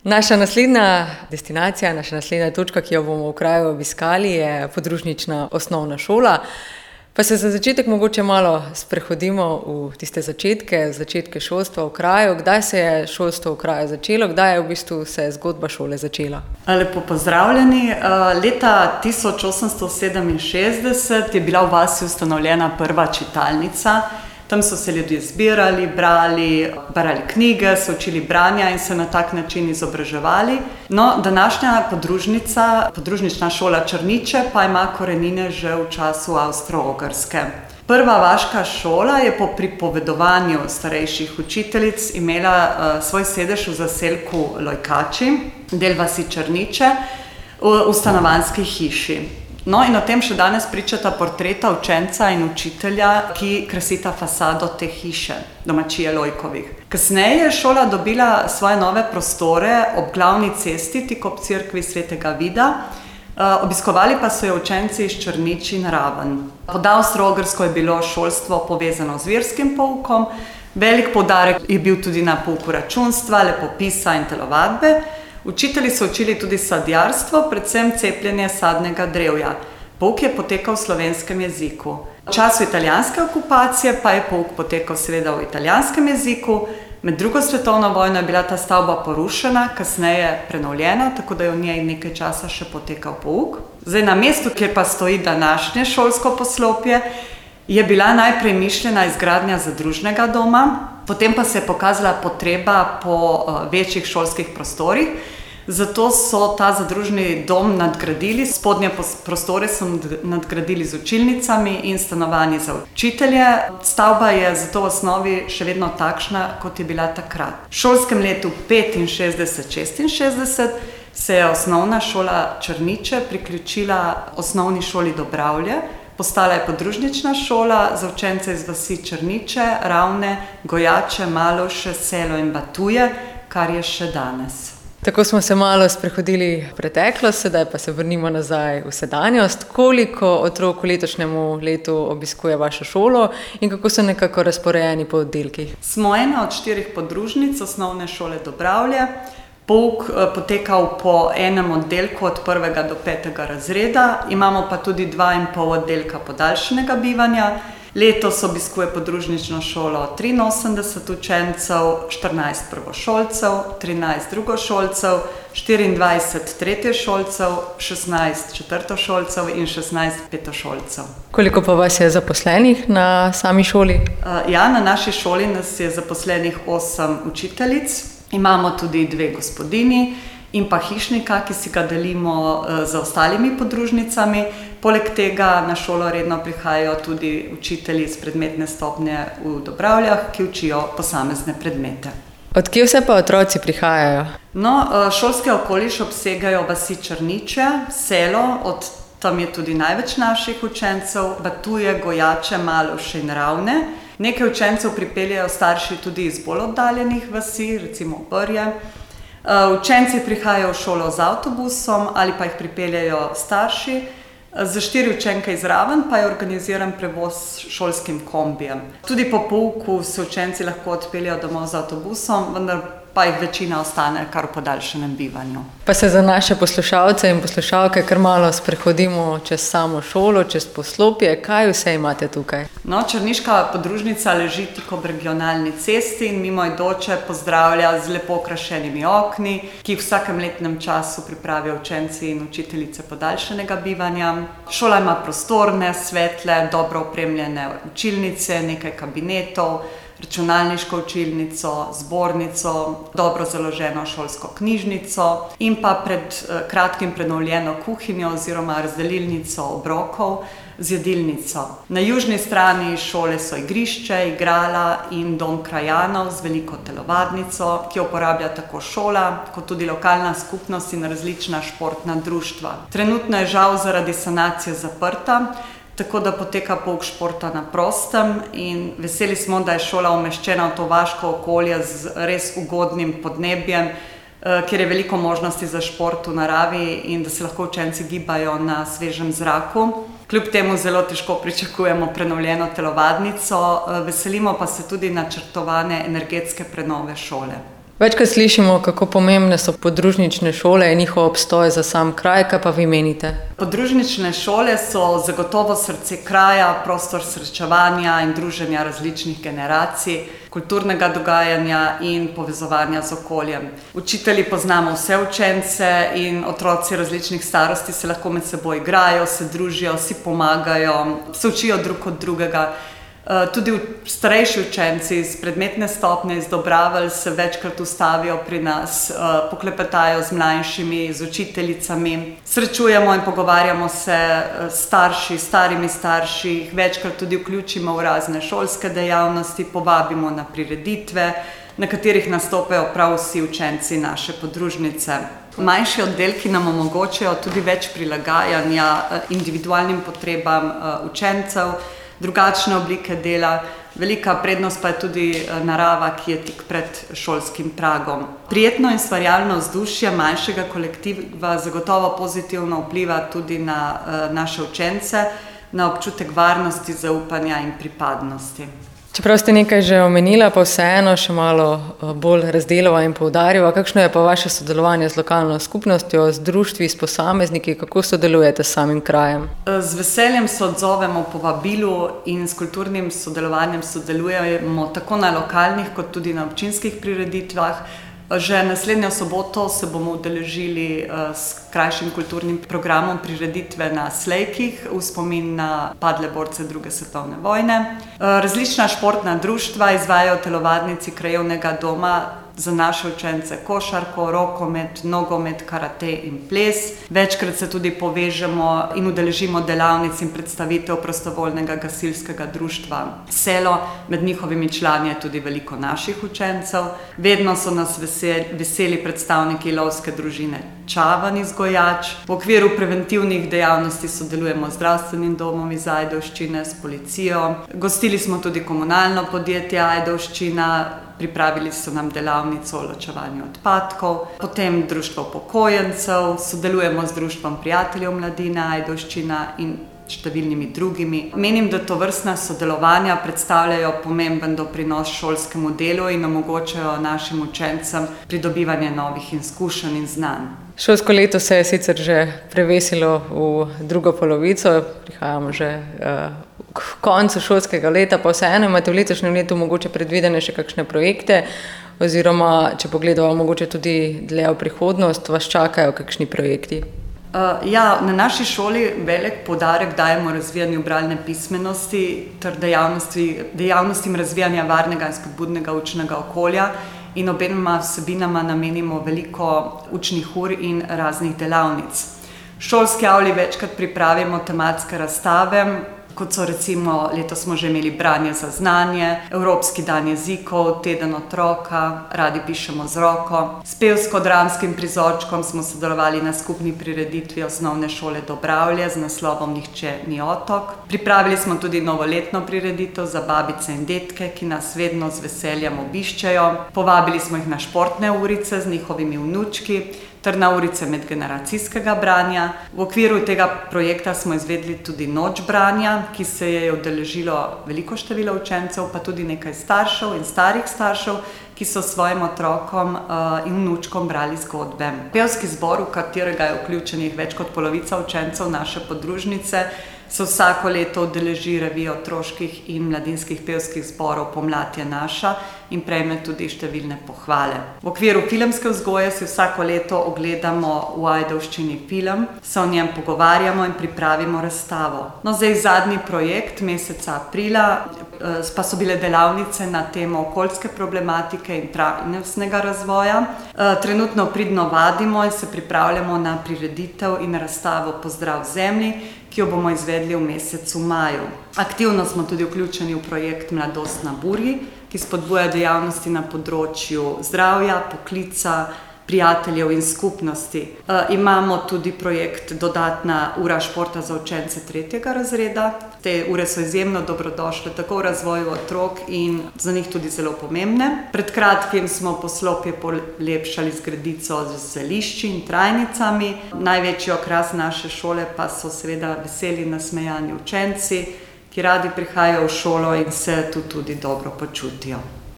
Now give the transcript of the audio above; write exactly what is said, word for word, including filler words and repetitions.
Naša naslednja destinacija, naša naslednja točka, ki jo bomo v kraju obiskali, je podružnična osnovna šola. Pa se za začetek mogoče malo sprehodimo v tiste začetke, začetke šolstva v kraju. Kdaj se je šolstvo v kraju začelo? Kdaj je v bistvu se zgodba šole začela? Lepo pozdravljeni. Leta tisoč osemsto sedeminšestdeset je bila v vasi ustanovljena prva čitalnica. Tam so se ljudje zbirali, brali, brali knjige, se učili branja in se na tak način izobraževali. No, današnja podružnica, podružnična šola Črniče pa ima korenine že v času Avstro-Ogrske. Prva vaška šola je po pripovedovanju starejših učiteljic imela uh, svoj sedež v zaselku Lojkači, del vasi Črniče, v, v stanovanjski hiši. No, in o tem še danes pričata portreta učenca in učitelja, ki krasita fasado te hiše, domačije Lojkovih. Kasneje je šola dobila svoje nove prostore ob glavni cesti, tik ob cerkvi svetega Vida. Obiskovali pa so jo učenci iz Črnič in Raven. Pod Avstro-Ogrsko je bilo šolstvo povezano z verskim poukom. Velik poudarek je bil tudi na pouku računstva, lepopisa in telovadbe. Učitelji so učili tudi sadjarstvo, predvsem cepljenje sadnega drevja. Pouk je potekal v slovenskem jeziku. V času italijanske okupacije pa je pouk potekal seveda v italijanskem jeziku. Med drugo svetovno vojno je bila ta stavba porušena, kasneje prenovljena, tako da je v njej nekaj časa še potekal pouk. Zdaj, na mestu, kjer pa stoji današnje šolsko poslopje, je bila najprej mišljena izgradnja zadružnega doma, potem pa se je pokazala potreba po uh, večjih šolskih prostorih, zato so ta zadružni dom nadgradili, spodnje prostore so nadgradili z učilnicami in stanovanji za učitelje. Stavba je zato v osnovi še vedno takšna, kot je bila takrat. V šolskem letu petinšestdeset šestinšestdeset se je osnovna šola Črniče priključila osnovni šoli Dobravlje. Postala je podružnična šola za učence iz vasi Črniče, Ravne, Gojače, Malovše, Selo in Batuje, kar je še danes. Tako smo se malo sprehodili v preteklost, sedaj pa se vrnimo nazaj v sedanjost. Koliko otrok v letošnjemu letu obiskuje vašo šolo in kako so nekako razporejeni po oddelkih? Smo ena od štirih podružnic osnovne šole Dobravlje. Pouk potekal po enem oddelku od prvega do petega razreda, imamo pa tudi dva in pol oddelka podaljšanega bivanja. Letos obiskuje podružnično šolo triinosemdeset učencev, štirinajst prvošolcev, trinajst drugošolcev, štiriindvajset tretješolcev, šestnajst četrtošolcev in šestnajst petošolcev. Koliko pa vas je zaposlenih na sami šoli? Ja, na naši šoli nas je zaposlenih osem učiteljic. Imamo tudi dve gospodini in pa hišnika, ki si ga delimo z ostalimi podružnicami. Poleg tega na šolo redno prihajajo tudi učitelji iz predmetne stopnje v Dobravljah, ki učijo posamezne predmete. Od kje vse pa otroci prihajajo? No, šolske okoliš obsegajo vasi Črniče, Selo, od tam je tudi največ naših učencev, Batuje, Gojače, Malovše in Ravne. Nekaj učencev pripeljejo starši tudi iz bolj oddaljenih vasi, recimo Brje. Učenci prihajajo v šolo z avtobusom ali pa jih pripeljejo starši. Za štiri učenke iz Raven pa je organiziran prevoz s šolskim kombijem. Tudi po pouku se učenci lahko odpeljejo domov z avtobusom, vendar pa jih večina ostane kar v podaljšanem bivanju. Pa se za naše poslušalce in poslušalke kar malo sprehodimo čez samo šolo, čez poslopje. Kaj vse imate tukaj? No, Črniška podružnica leži tik ob regionalni cesti in mimoidoče pozdravlja z lepo okrašenimi okni, ki jih v vsakem letnem času pripravijo učenci in učiteljice podaljšanega bivanja. Šola ima prostorne, svetle, dobro opremljene učilnice, nekaj kabinetov, računalniško učilnico, zbornico, dobro založeno šolsko knjižnico in pa pred kratkim prenovljeno kuhinjo oziroma razdelilnico obrokov z jedilnico. Na južni strani šole so igrišče, igrala in dom krajanov z veliko telovadnico, ki jo uporablja tako šola, kot tudi lokalna skupnost in različna športna društva. Trenutno je žal zaradi sanacije zaprta, tako da poteka pouk športa na prostem in veseli smo, da je šola umeščena v to vaško okolje z res ugodnim podnebjem, kjer je veliko možnosti za šport v naravi in da se lahko učenci gibajo na svežem zraku. Kljub temu zelo težko pričakujemo prenovljeno telovadnico, veselimo pa se tudi načrtovane energetske prenove šole. Večkrat slišimo, kako pomembne so podružnične šole in njihov obstoj za sam kraj, kaj pa vi menite? Podružnične šole so zagotovo srce kraja, prostor srečevanja in druženja različnih generacij, kulturnega dogajanja in povezovanja z okoljem. Učitelji poznamo vse učence in otroci različnih starosti se lahko med seboj igrajo, se družijo, si pomagajo, se učijo drug od drugega. Tudi starejši učenci iz predmetne stopnje, iz Dobravelj se večkrat ustavijo pri nas, poklepetajo z mlajšimi, z učiteljicami. Srečujemo in pogovarjamo se s starši, starimi starši, jih večkrat tudi vključimo v razne šolske dejavnosti, povabimo na prireditve, na katerih nastopajo prav vsi učenci naše podružnice. Manjši oddelki nam omogočajo tudi več prilagajanja individualnim potrebam učencev, drugačne oblike dela, velika prednost pa je tudi narava, ki je tik pred šolskim pragom. Prijetno in ustvarjalno vzdušje manjšega kolektiva zagotovo pozitivno vpliva tudi na naše učence, na občutek varnosti, zaupanja in pripadnosti. Čeprav ste nekaj že omenila, pa vseeno še malo bolj razdelova in poudarjava, kakšno je pa vaše sodelovanje z lokalno skupnostjo, z društvi, s posamezniki, kako sodelujete s samim krajem? Z veseljem se odzovemo povabilu in s kulturnim sodelovanjem sodelujemo tako na lokalnih kot tudi na občinskih prireditvah. Že naslednjo soboto se bomo udeležili s krajšim kulturnim programom prireditve na Slejkih v spomin na padle borce druge svetovne vojne. Različna športna društva izvajajo v telovadnici krajevnega doma za naše učence košarko, rokomet, nogomet, karate in ples. Večkrat se tudi povežemo in udeležimo delavnic in predstavitev prostovoljnega gasilskega društva Selo. Med njihovimi člani je tudi veliko naših učencev. Vedno so nas veseli, veseli predstavniki lovske družine Čavan iz Gojač. V okviru preventivnih dejavnosti sodelujemo z zdravstvenim domom iz Ajdovščine, s policijo. Gostili smo tudi komunalno podjetje Ajdovščina, pripravili so nam delavnico o ločevanju odpadkov, potem društvo upokojencev, sodelujemo z društvom prijateljev mladine Ajdovščina in številnimi drugimi. Menim, da tovrstna sodelovanja predstavljajo pomemben doprinos šolskemu delu in omogočajo našim učencem pridobivanje novih izkušenj in znanj. Šolsko leto se je sicer že prevesilo v drugo polovico, prihajamo že uh, k koncu šolskega leta, pa vseeno imate v letošnjem letu mogoče predvidene še kakšne projekte, oziroma, če pogledamo mogoče tudi dlje v prihodnost, vas čakajo kakšni projekti? Uh, ja, na naši šoli velik poudarek dajemo razvijanju bralne pismenosti ter dejavnosti, dejavnostim razvijanja varnega in spodbudnega učnega okolja in obema vsebinama namenimo veliko učnih ur in raznih delavnic. V šolski avli večkrat pripravimo tematske razstave, kot so recimo, letos smo že imeli branje za znanje, Evropski dan jezikov, teden otroka, radi pišemo z roko. S pevsko-dramskim prizorčkom smo sodelovali na skupni prireditvi osnovne šole Dobravlje z naslovom Nihče ni otok. Pripravili smo tudi novoletno prireditev za babice in detke, ki nas vedno z veseljem obiščejo. Povabili smo jih na športne urice z njihovimi vnučki, ter na urice medgeneracijskega branja. V okviru tega projekta smo izvedli tudi noč branja, ki se je udeležilo veliko število učencev, pa tudi nekaj staršev in starih staršev, ki so svojim otrokom uh, in vnučkom brali zgodbe. Pevski zbor, v katerega je vključenih več kot polovica učencev naše podružnice, se vsako leto udeleži revije otroških in mladinskih pevskih zborov Pomlad je naša in prejme tudi številne pohvale. V okviru filmske vzgoje si vsako leto ogledamo v Ajdovščini film, se o njem pogovarjamo in pripravimo razstavo. No, zdaj zadnji projekt meseca aprila pa so bile delavnice na temo okoljske problematike in trajnostnega razvoja. Trenutno pridno vadimo in se pripravljamo na prireditev in razstavo Pozdrav zemlji, ki jo bomo izvedli v mesecu maju. Aktivno smo tudi vključeni v projekt Mladost na burji, ki spodbuja dejavnosti na področju zdravja, poklica, prijateljev in skupnosti. E, imamo tudi projekt Dodatna ura športa za učence tretjega razreda. Te ure so izjemno dobrodošle tako v razvoju otrok in za njih tudi zelo pomembne. Pred kratkim smo poslopje polepšali z gredico z zelišči in trajnicami. Največji okras naše šole pa so seveda veseli nasmejani učenci, ki radi prihajajo v šolo in se tu tudi dobro počutijo.